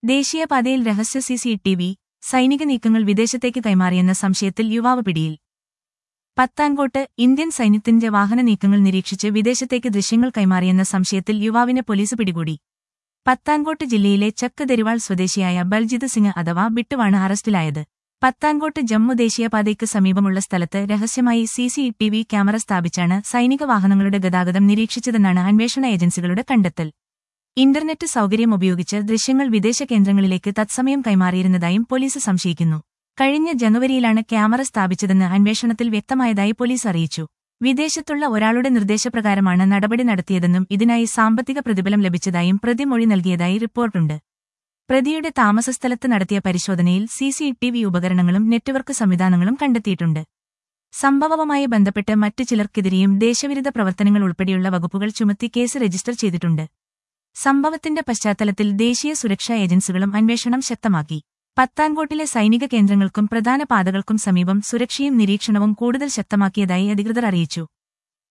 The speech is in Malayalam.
ദേശീയപാതയിൽ രഹസ്യ CCTV, സൈനിക നീക്കങ്ങൾ വിദേശത്തേക്ക് കൈമാറിയെന്ന സംശയത്തിൽ യുവാവ് പിടിയിൽ. പത്താൻകോട്ട് ഇന്ത്യൻ സൈന്യത്തിന്റെ വാഹന നീക്കങ്ങൾ നിരീക്ഷിച്ച് വിദേശത്തേക്ക് ദൃശ്യങ്ങൾ കൈമാറിയെന്ന സംശയത്തിൽ യുവാവിനെ പോലീസ് പിടികൂടി. പത്താൻകോട്ട് ജില്ലയിലെ ചക്ക് ദരിവാൾ സ്വദേശിയായ ബൽജിത് സിംഗ് അഥവാ ബിട്ടുവാണ് അറസ്റ്റിലായത്. പത്താൻകോട്ട് ജമ്മു ദേശീയപാതയ്ക്ക് സമീപമുള്ള സ്ഥലത്ത് രഹസ്യമായി CCTV ക്യാമറ സ്ഥാപിച്ചാണ് സൈനിക വാഹനങ്ങളുടെ ഗതാഗതം നിരീക്ഷിച്ചതെന്നാണ് അന്വേഷണ ഏജൻസികളുടെ കണ്ടെത്തൽ. ഇന്റർനെറ്റ് സൗകര്യം ഉപയോഗിച്ച് ദൃശ്യങ്ങൾ വിദേശ കേന്ദ്രങ്ങളിലേക്ക് തത്സമയം കൈമാറിയിരുന്നതായും പോലീസ് സംശയിക്കുന്നു. കഴിഞ്ഞ ജനുവരിയിലാണ് ക്യാമറ സ്ഥാപിച്ചതെന്ന് അന്വേഷണത്തിൽ വ്യക്തമായതായി പോലീസ് അറിയിച്ചു. വിദേശത്തുള്ള ഒരാളുടെ നിർദ്ദേശപ്രകാരമാണ് നടപടി നടത്തിയതെന്നും ഇതിനായി സാമ്പത്തിക പ്രതിഫലം ലഭിച്ചതായും പ്രതി മൊഴി നൽകിയതായി റിപ്പോർട്ടുണ്ട്. പ്രതിയുടെ താമസസ്ഥലത്ത് നടത്തിയ പരിശോധനയിൽ CCTV ഉപകരണങ്ങളും നെറ്റ്വർക്ക് സംവിധാനങ്ങളും കണ്ടെത്തിയിട്ടുണ്ട്. സംഭവവുമായി ബന്ധപ്പെട്ട് മറ്റു ചിലർക്കെതിരെയും ദേശവിരുദ്ധ പ്രവർത്തനങ്ങൾ ഉൾപ്പെടെയുള്ള വകുപ്പുകൾ ചുമത്തി കേസ് രജിസ്റ്റർ ചെയ്തിട്ടുണ്ട്. സംഭവത്തിന്റെ പശ്ചാത്തലത്തിൽ ദേശീയ സുരക്ഷാ ഏജൻസികളും അന്വേഷണം ശക്തമാക്കി. പത്താൻകോട്ടിലെ സൈനിക കേന്ദ്രങ്ങൾക്കും പ്രധാന പാതകൾക്കും സമീപം സുരക്ഷയും നിരീക്ഷണവും കൂടുതൽ ശക്തമാക്കിയതായി അധികൃതർ അറിയിച്ചു.